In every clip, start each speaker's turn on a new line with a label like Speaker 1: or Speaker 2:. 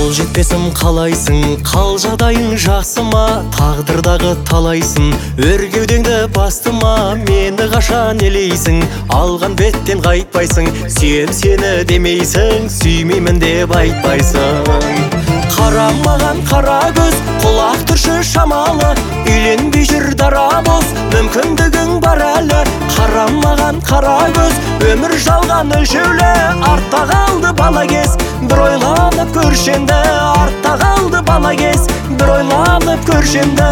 Speaker 1: қол жетпесім қалайсың, қал жағдайың жақсы ма? Тағдырдағы талайсың, өр кеудеңді бастыма. Мені қашан елейсің, алған беттен қайтпайсың. Сүйем сені демейсің, сүймеймін деп айтпайсың. Қарамаған қара көз, құлақ түрші шамалы. Үйленбей жүр дарабоз, мүмкіндігің бар әлі. Қарамаған қара көз, өмір жалған өлшеулі. Артта қалды бала кез, бір ойланып көршенді. Артта қалды бала кез, бір ойланып көршенді.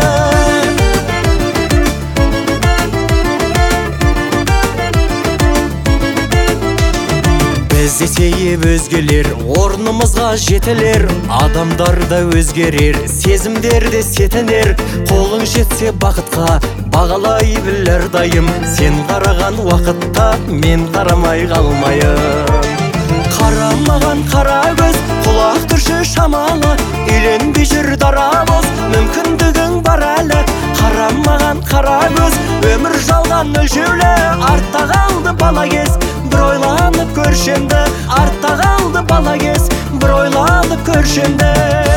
Speaker 1: Біз есейіп өзгелер, орнымызға жетелер. Адамдар да өзгерер, сезімдер де сетінер. Қолың жетсе бақытқа, бағалай біл әрдайым. Сен қараған уақытта, мен қарамай қалмайым. Қарамаған қара көз, құлақ түрші шамалы. Үйленбей жүр дарабоз, мүмкіндігің бар әлі. Қарамаған қара көз, өмір жалған өлшеулі. Артта қалды бала кез, бір ойланып көршенді. Артта қалды бала кез, бір ойланып көршенді.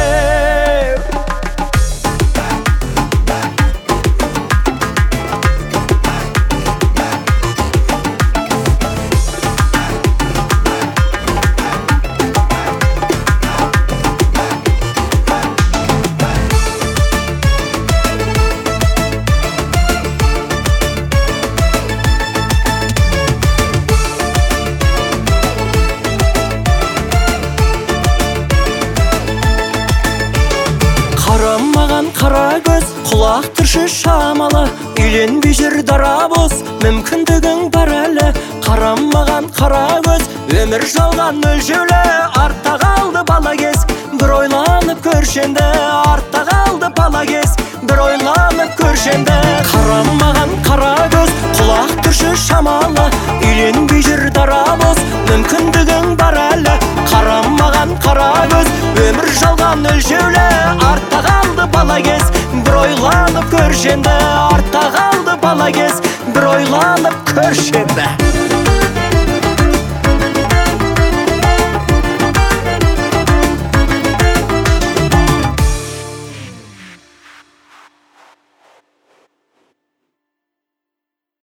Speaker 1: Қарамаған қара көз, құлақ түрші шамалы. Үйленбей жүр дарабоз, мүмкіндігің бар әлі. Қарамаған қара көз, өмір жалған өлшеулі. Артта қалды бала кез, бір ойланып көршенді. Артта қалды бала кез, бір ойланып көршенді. Қарамаған қара көз, құлақ түрші шамалы. Үйленбей жүр дарабоз, мүмкіндігің бар әлі. Қарамаған қара көз, өмір жалған өлшеулі. Артта қалды бала кез, бір ойланып көршенді. Артта қалды бала кез, бір ойланып көршенді.